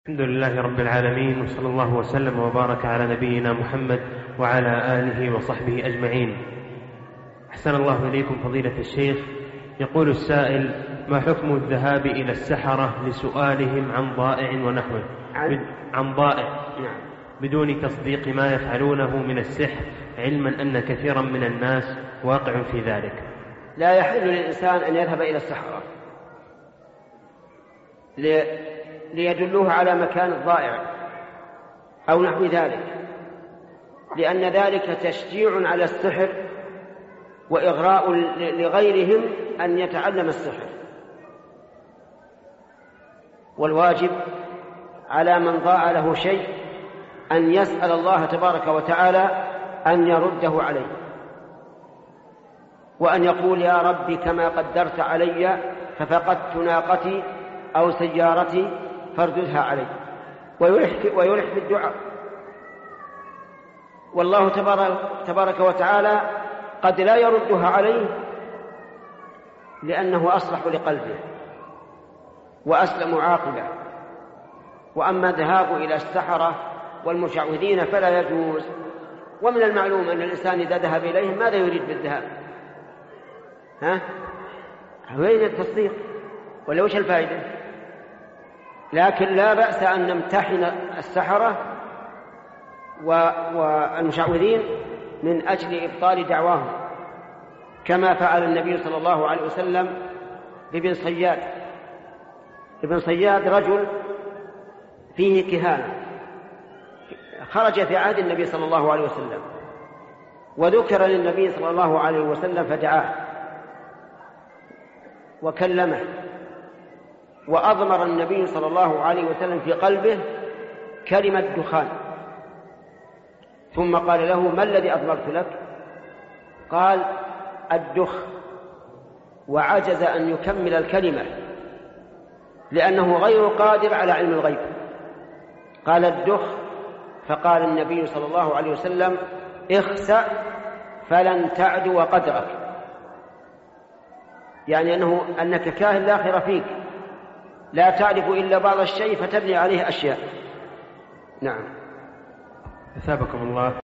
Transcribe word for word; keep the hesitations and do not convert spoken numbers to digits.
الحمد لله رب العالمين، وصلى الله وسلم وبارك على نبينا محمد وعلى آله وصحبه أجمعين. أحسن الله إليكم فضيلة الشيخ. يقول السائل: ما حكم الذهاب إلى السحرة لسؤالهم عن ضائع ونحوه عن ضائع بدون تصديق ما يفعلونه من السحر، علما أن كثيرا من الناس واقع في ذلك؟ لا يحل للإنسان أن يذهب إلى السحرة ليدلوه على مكان الضائع أو نحو ذلك، لأن ذلك تشجيع على السحر وإغراء لغيرهم أن يتعلم السحر. والواجب على من ضاع له شيء أن يسأل الله تبارك وتعالى أن يرده عليه، وأن يقول: يا ربي كما قدرت علي ففقدت ناقتي أو سيارتي فارددها علي، ويلح بالدعاء. والله تبارك وتعالى قد لا يردها عليه لأنه أصلح لقلبه وأسلم عاقبة. وأما الذهاب إلى السحرة والمشعوذين فلا يجوز. ومن المعلوم أن الإنسان إذا ذهب إليهم ماذا يريد بالذهاب؟ ها؟ وين التصديق؟ ولا وش الفائدة؟ لكن لا بأس أن نمتحن السحرة والمشعوذين من أجل إبطال دعواهم، كما فعل النبي صلى الله عليه وسلم بابن صياد. ابن صياد رجل فيه كهانة، خرج في عهد النبي صلى الله عليه وسلم، وذكر للنبي صلى الله عليه وسلم فدعاه وكلمه، وأضمر النبي صلى الله عليه وسلم في قلبه كلمة دخان، ثم قال له: ما الذي أضمرت لك؟ قال: الدخ، وعجز أن يكمل الكلمة لأنه غير قادر على علم الغيب. قال: الدخ. فقال النبي صلى الله عليه وسلم: اخسأ فلن تعدو قدرك، يعني أنه أنك كاهن لا خير فيك، لا تعرف إلا بعض الشيء فتبني عليه أشياء. نعم. أثابكم الله.